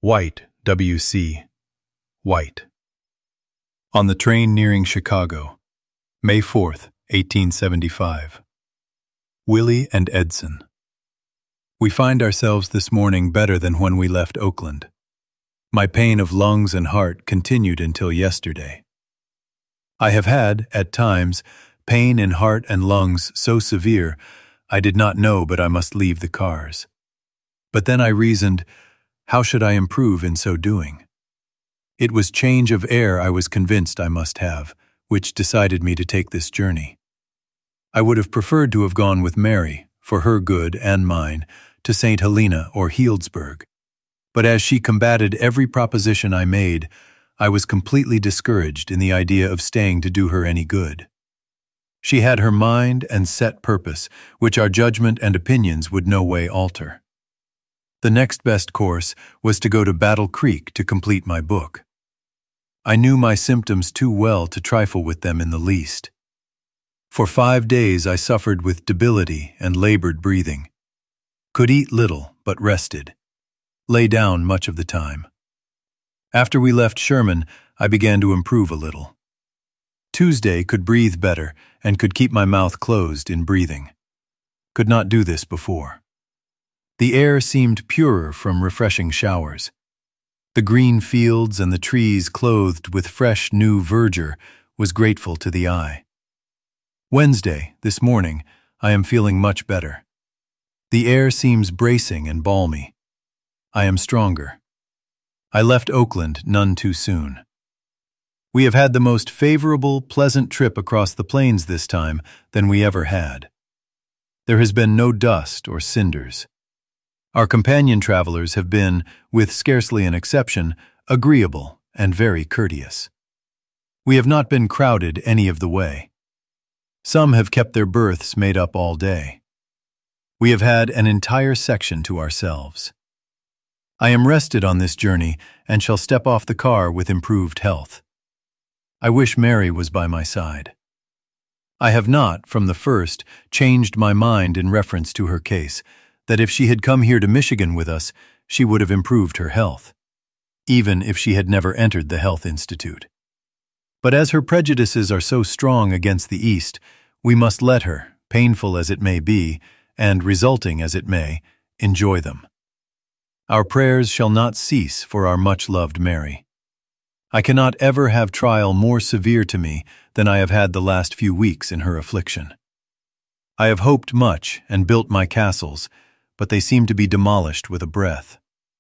White, W.C. White. On the train nearing Chicago, May 4th, 1875. Willie and Edson. We find ourselves this morning better than when we left Oakland. My pain of lungs and heart continued until yesterday. I have had, at times, pain in heart and lungs so severe I did not know but I must leave the cars. But then I reasoned, how should I improve in so doing? It was change of air I was convinced I must have, which decided me to take this journey. I would have preferred to have gone with Mary, for her good and mine, to St. Helena or Healdsburg. But as she combated every proposition I made, I was completely discouraged in the idea of staying to do her any good. She had her mind and set purpose, which our judgment and opinions would no way alter. The next best course was to go to Battle Creek to complete my book. I knew my symptoms too well to trifle with them in the least. For 5 days I suffered with debility and labored breathing. Could eat little, but rested. Lay down much of the time. After we left Sherman, I began to improve a little. Tuesday could breathe better and could keep my mouth closed in breathing. Could not do this before. The air seemed purer from refreshing showers. The green fields and the trees clothed with fresh new verdure was grateful to the eye. Wednesday, this morning, I am feeling much better. The air seems bracing and balmy. I am stronger. I left Oakland none too soon. We have had the most favorable, pleasant trip across the plains this time than we ever had. There has been no dust or cinders. Our companion travelers have been, with scarcely an exception, agreeable and very courteous. We have not been crowded any of the way. Some have kept their berths made up all day. We have had an entire section to ourselves. I am rested on this journey and shall step off the car with improved health. I wish Mary was by my side. I have not, from the first, changed my mind in reference to her case, that if she had come here to Michigan with us, she would have improved her health, even if she had never entered the Health Institute. But as her prejudices are so strong against the East, we must let her, painful as it may be, and resulting as it may, enjoy them. Our prayers shall not cease for our much-loved Mary. I cannot ever have trial more severe to me than I have had the last few weeks in her affliction. I have hoped much and built my castles, but they seem to be demolished with a breath.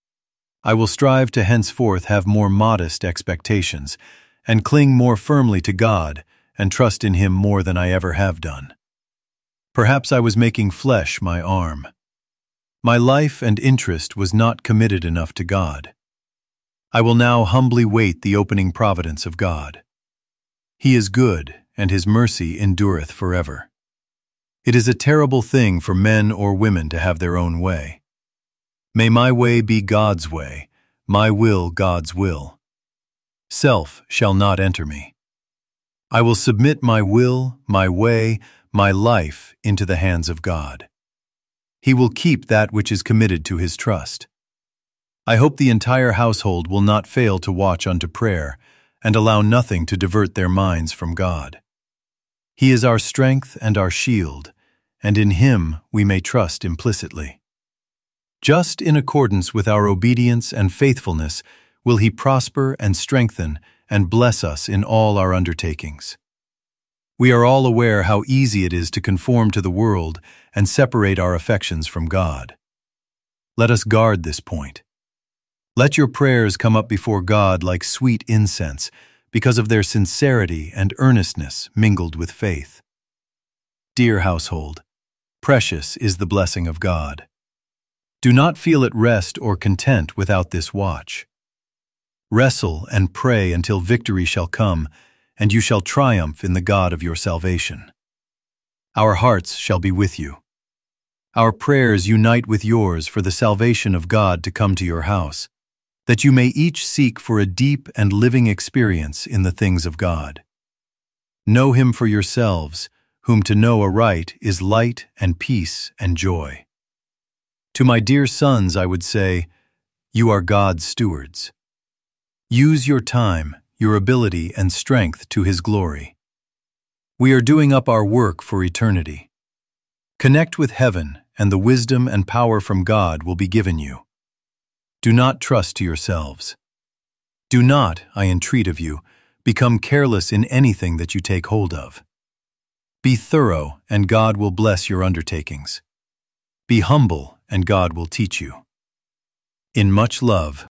I will strive to henceforth have more modest expectations, and cling more firmly to God, and trust in Him more than I ever have done. Perhaps I was making flesh my arm. My life and interest was not committed enough to God. I will now humbly wait the opening providence of God. He is good, and His mercy endureth forever. It is a terrible thing for men or women to have their own way. May my way be God's way, my will God's will. Self shall not enter me. I will submit my will, my way, my life into the hands of God. He will keep that which is committed to His trust. I hope the entire household will not fail to watch unto prayer and allow nothing to divert their minds from God. He is our strength and our shield, and in Him we may trust implicitly. Just in accordance with our obedience and faithfulness will He prosper and strengthen and bless us in all our undertakings. We are all aware how easy it is to conform to the world and separate our affections from God. Let us guard this point. Let your prayers come up before God like sweet incense, because of their sincerity and earnestness mingled with faith. Dear household, precious is the blessing of God. Do not feel at rest or content without this watch. Wrestle and pray until victory shall come, and you shall triumph in the God of your salvation. Our hearts shall be with you. Our prayers unite with yours for the salvation of God to come to your house, that you may each seek for a deep and living experience in the things of God. Know Him for yourselves, whom to know aright is light and peace and joy. To my dear sons I would say, You are God's stewards. Use your time, your ability, and strength to His glory. We are doing up our work for eternity. Connect with heaven, and the wisdom and power from God will be given you. Do not trust to yourselves. Do not, I entreat of you, become careless in anything that you take hold of. Be thorough, and God will bless your undertakings. Be humble, and God will teach you. In much love,